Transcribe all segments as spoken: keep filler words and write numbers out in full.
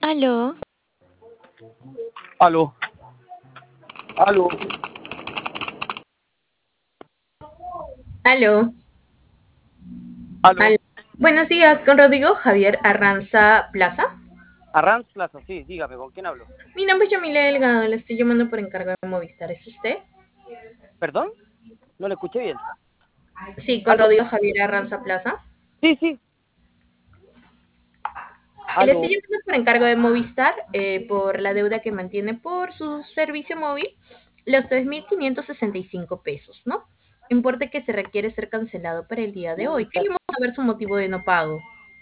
Aló, Aló, aló, Aló, aló. aló. Buenos días, con Rodrigo Javier Arranza Plaza. Arranz Plaza, sí, dígame, ¿con quién hablo? Mi nombre es Yamile Delgado, le estoy llamando por encargo de Movistar. ¿Es usted? ¿Perdón? No le escuché bien. Sí, con Aló, Rodrigo Javier Arranza Plaza. sí, sí, Le estoy aló. llamando por encargo de Movistar eh, por la deuda que mantiene por su servicio móvil, los tres mil quinientos sesenta y cinco pesos, ¿no? Importe que se requiere ser cancelado para el día de hoy. Queríamos saber su motivo de no pago.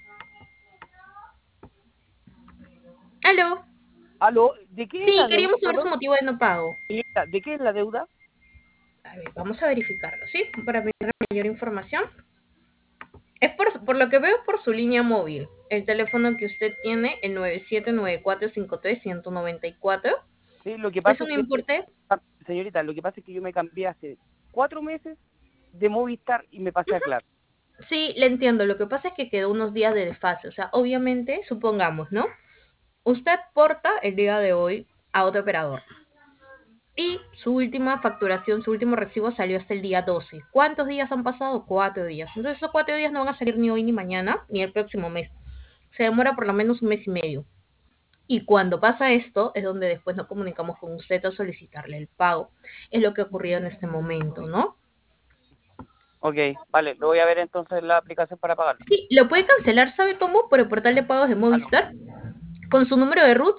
Aló. Aló, ¿de qué es Sí, la deuda, queríamos saber su perdón? motivo de no pago. Señorita, ¿de qué es la deuda? A ver, vamos a verificarlo, ¿sí? Para ver mayor información. Es por, por lo que veo por su línea móvil. El teléfono que usted tiene, el nueve siete nueve cuatro cinco tres uno cero nueve cuatro, Sí, lo que es pasa es un que, importe. ah, señorita, lo que pasa es que yo me cambié hace cuatro meses de Movistar y me pasé a Claro. Sí, le entiendo. Lo que pasa es que quedó unos días de desfase. O sea, obviamente, supongamos, ¿no? Usted porta el día de hoy a otro operador. Y su última facturación, su último recibo salió hasta el día doce. ¿Cuántos días han pasado? Cuatro días. Entonces esos cuatro días no van a salir ni hoy ni mañana, ni el próximo mes. Se demora por lo menos un mes y medio. Y cuando pasa esto, es donde después nos comunicamos con usted a solicitarle el pago. Es lo que ha ocurrido en este momento, ¿no? Ok, vale, lo voy a ver entonces en la aplicación para pagarlo. Sí, lo puede cancelar, ¿sabe cómo? Por el portal de pagos de Aló. Movistar, con su número de RUT